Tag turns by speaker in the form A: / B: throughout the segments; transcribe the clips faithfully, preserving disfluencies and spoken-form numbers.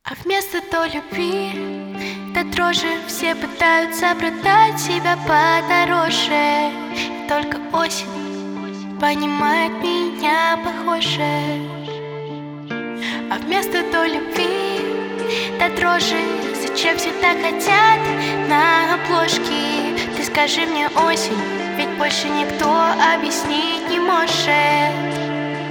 A: А вместо той любви, до дрожи все пытаются продать себя подороже. И только осень понимает меня похоже. А вместо той любви, до дрожи зачем все так хотят на обложке? Ты скажи мне, осень, ведь больше никто объяснить не может.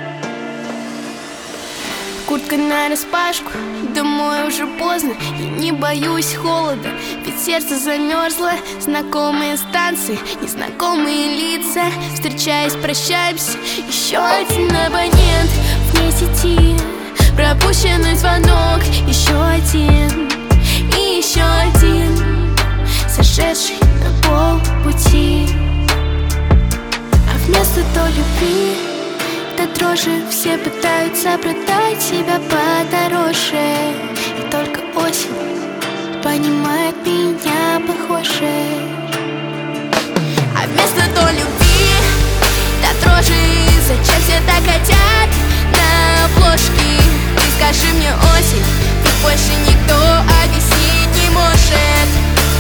B: Куртка нараспашку, домой уже поздно. Я не боюсь холода, ведь сердце замерзло. Знакомые станции, незнакомые лица. Встречаясь, прощаемся. Еще один абонент вне сети, пропущенный звонок. Еще один и еще один, сошедший на полпути. А вместо той любви, до дрожи все пытаются продать себя подороже. И только осень понимает меня похоже. А вместо той любви, до дрожи зачем все так хотят на обложке? Ты скажи мне, осень, ведь больше никто объяснить не может.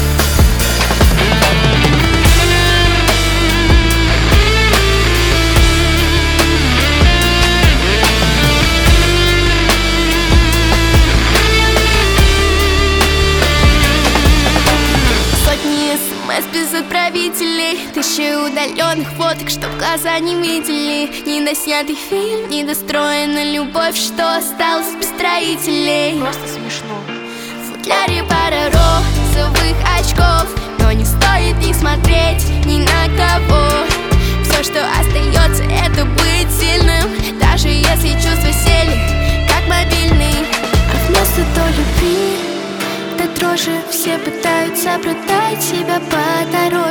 B: Без отправителей, тысячи удаленных фоток, чтоб глаза не видели. Недоснятый фильм, недостроенная любовь, что осталось без строителей.
A: Просто смешно.
B: В футляре пара розовых очков, но не стоит их смотреть ни на кого. Все, что остается, это быть сильным, даже если чувства сели, как мобильный.
A: А вместо той любви, до дрожи все пытаются продать себя подороже.